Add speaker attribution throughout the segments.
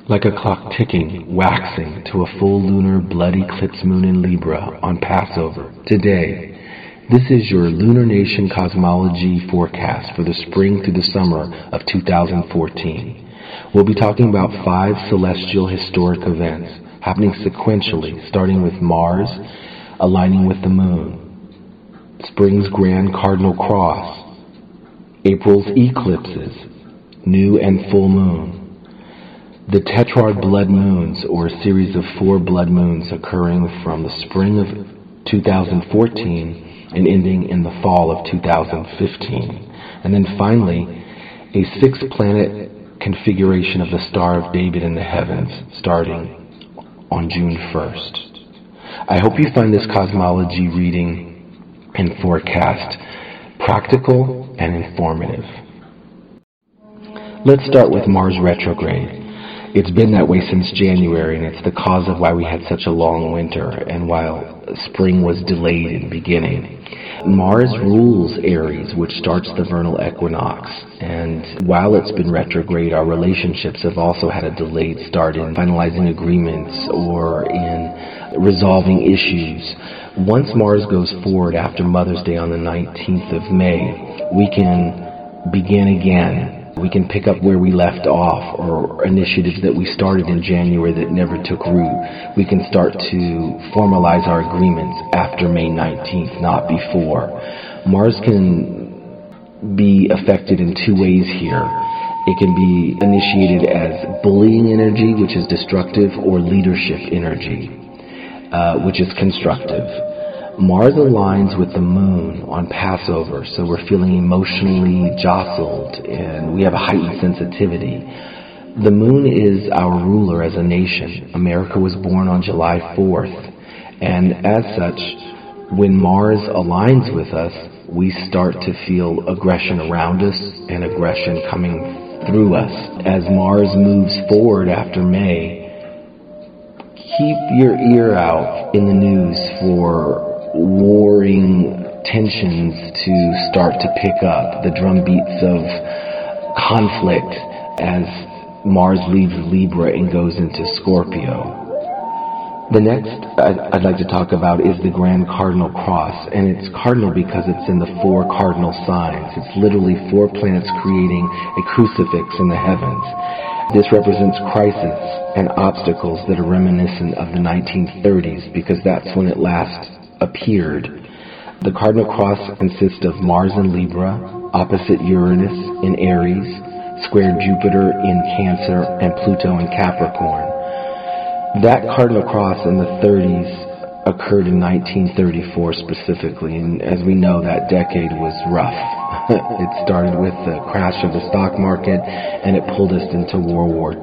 Speaker 1: Like a clock ticking, waxing to a full lunar blood eclipse moon in Libra on Passover. Today, this is your Lunar Nation cosmology forecast for the spring through the summer of 2014. We'll be talking about 5 celestial historic events happening sequentially, starting with Mars aligning with the moon, spring's grand cardinal cross, April's eclipses, new and full moon, the tetrad blood moons, or a series of 4 blood moons occurring from the spring of 2014 and ending in the fall of 2015. And then finally, a 6-planet configuration of the Star of David in the heavens, starting on June 1st. I hope you find this cosmology reading and forecast practical and informative. Let's start with Mars retrograde. It's been that way since January, and it's the cause of why we had such a long winter and while spring was delayed in beginning. Mars rules Aries, which starts the vernal equinox, and while it's been retrograde, our relationships have also had a delayed start in finalizing agreements or in resolving issues. Once Mars goes forward after Mother's Day on the 19th of May, we can begin again. We can pick up where we left off, or initiatives that we started in January that never took root. We can start to formalize our agreements after May 19th, not before. Mars can be affected in 2 ways here. It can be initiated as bullying energy, which is destructive, or leadership energy, which is constructive. Mars aligns with the moon on Passover, so we're feeling emotionally jostled and we have a heightened sensitivity. The moon is our ruler as a nation. America was born on July 4th, and as such, when Mars aligns with us, we start to feel aggression around us and aggression coming through us. As Mars moves forward after May, keep your ear out in the news for warring tensions to start to pick up, the drumbeats of conflict as Mars leaves Libra and goes into Scorpio. The next I'd like to talk about is the Grand Cardinal Cross, and it's cardinal because it's in the 4 cardinal signs. It's literally 4 planets creating a crucifix in the heavens. This represents crisis and obstacles that are reminiscent of the 1930s, because that's when it last appeared. The cardinal cross consists of Mars in Libra, opposite Uranus in Aries, square Jupiter in Cancer, and Pluto in Capricorn. That cardinal cross in the 30s occurred in 1934 specifically, and as we know, that decade was rough. It started with the crash of the stock market, and it pulled us into World War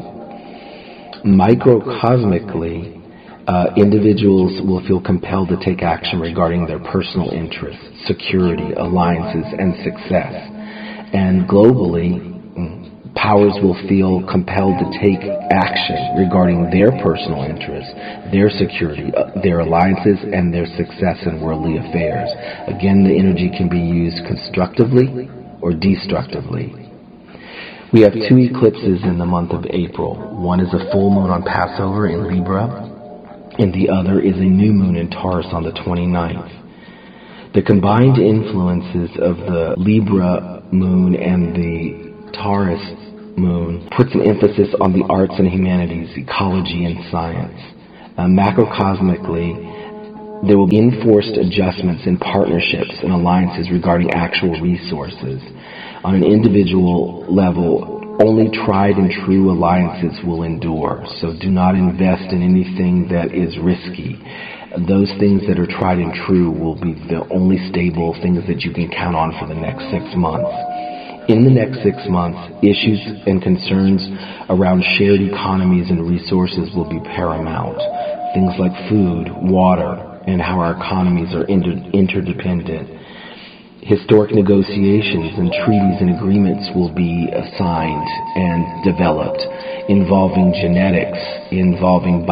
Speaker 1: II. Microcosmically, individuals will feel compelled to take action regarding their personal interests, security, alliances, and success. And globally, powers will feel compelled to take action regarding their personal interests, their security, their alliances, and their success in worldly affairs. Again, the energy can be used constructively or destructively. We have 2 eclipses in the month of April. One is a full moon on Passover in Libra, and the other is a new moon in Taurus on the 29th. The combined influences of the Libra moon and the Taurus moon puts an emphasis on the arts and humanities, ecology and science. Macrocosmically, there will be enforced adjustments in partnerships and alliances regarding actual resources. On an individual level, only tried and true alliances will endure, so do not invest in anything that is risky. Those things that are tried and true will be the only stable things that you can count on for the next 6 months. In the next 6 months, issues and concerns around shared economies and resources will be paramount. Things like food, water, and how our economies are interdependent. Historic negotiations and treaties and agreements will be assigned and developed, involving genetics, involving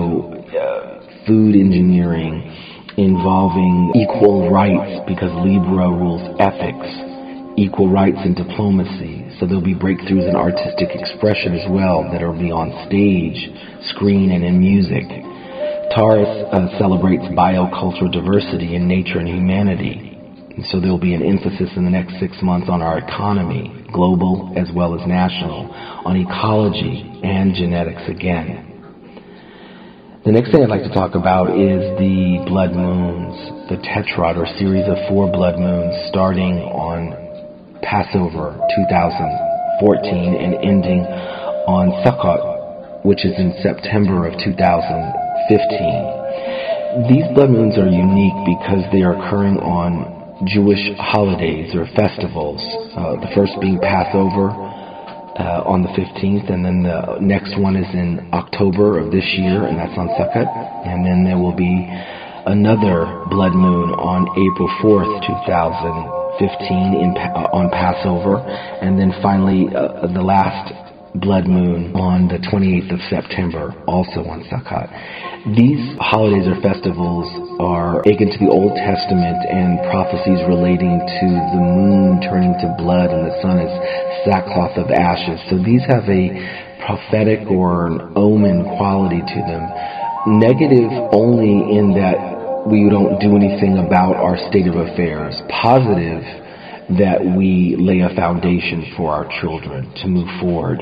Speaker 1: food engineering, involving equal rights, because Libra rules ethics, equal rights and diplomacy. So there'll be breakthroughs in artistic expression as well that will be on stage, screen, and in music. Taurus celebrates biocultural diversity in nature and humanity. And so there will be an emphasis in the next 6 months on our economy, global as well as national, on ecology and genetics again. The next thing I'd like to talk about is the blood moons, the tetrad, or series of 4 blood moons starting on Passover 2014 and ending on Sukkot, which is in September of 2015. These blood moons are unique because they are occurring on Jewish holidays or festivals, the first being Passover on the 15th, and then the next one is in October of this year, and that's on Sukkot, and then there will be another blood moon on April 4th, 2015 on Passover, and then finally the last blood moon on the 28th of September, also on Sukkot. These holidays or festivals are taken to the Old Testament and prophecies relating to the moon turning to blood and the sun is sackcloth of ashes. So these have a prophetic or an omen quality to them. Negative only in that we don't do anything about our state of affairs. Positive that we lay a foundation for our children to move forward.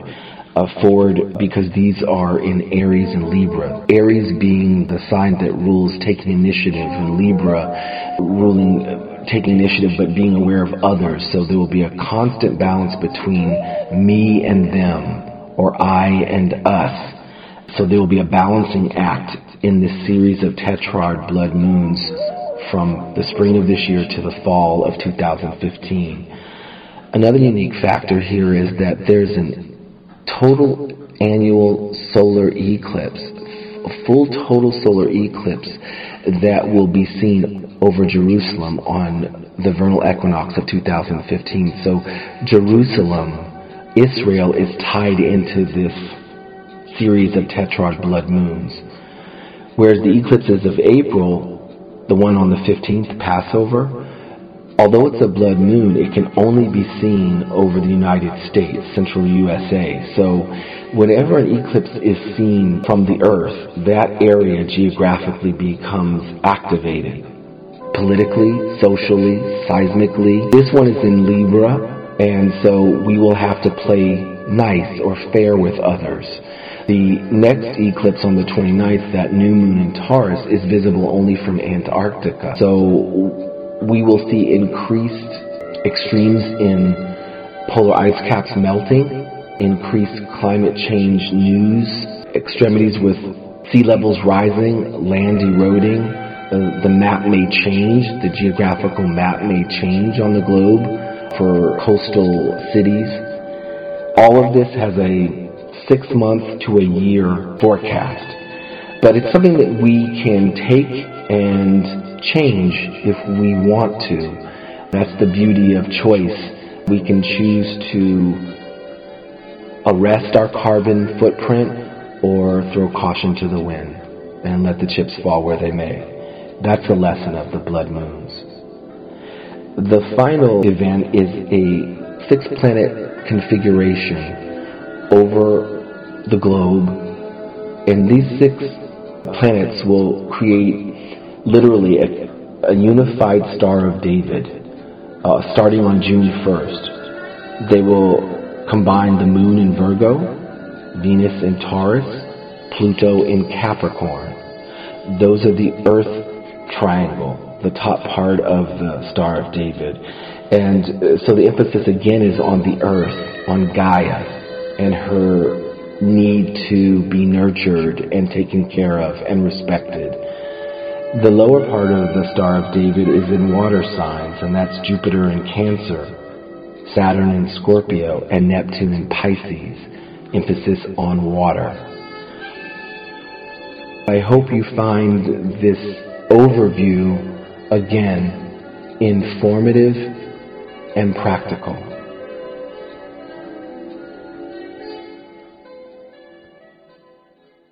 Speaker 1: Because these are in Aries and Libra. Aries being the sign that rules taking initiative, and Libra ruling taking initiative but being aware of others. So there will be a constant balance between me and them, or I and us. So there will be a balancing act in this series of tetrad blood moons from the spring of this year to the fall of 2015. Another unique factor here is that there's a total annual solar eclipse, a full total solar eclipse that will be seen over Jerusalem on the vernal equinox of 2015. So Jerusalem, Israel, is tied into this series of tetrad blood moons. Whereas the eclipses of April, the one on the 15th, Passover, although it's a blood moon, it can only be seen over the United States, central USA. So whenever an eclipse is seen from the Earth, that area geographically becomes activated. Politically, socially, seismically. This one is in Libra, and so we will have to play nice or fair with others. The next eclipse on the 29th, that new moon in Taurus, is visible only from Antarctica. So we will see increased extremes in polar ice caps melting, increased climate change news, extremities with sea levels rising, land eroding. The map may change, the geographical map may change on the globe for coastal cities. All of this has a 6 month to a year forecast. But it's something that we can take and change if we want to. That's the beauty of choice. We can choose to arrest our carbon footprint or throw caution to the wind and let the chips fall where they may. That's the lesson of the blood moons. The final event is a 6-planet configuration over the globe, and these 6 planets will create literally a unified Star of David starting on June 1st. They will combine the moon in Virgo, Venus in Taurus, Pluto in Capricorn. Those are the Earth triangle, the top part of the Star of David. And so the emphasis again is on the Earth, on Gaia, and her need to be nurtured and taken care of and respected. The lower part of the Star of David is in water signs, and that's Jupiter in Cancer, Saturn in Scorpio, and Neptune in Pisces. Emphasis on water. I hope you find this overview, again, informative and practical.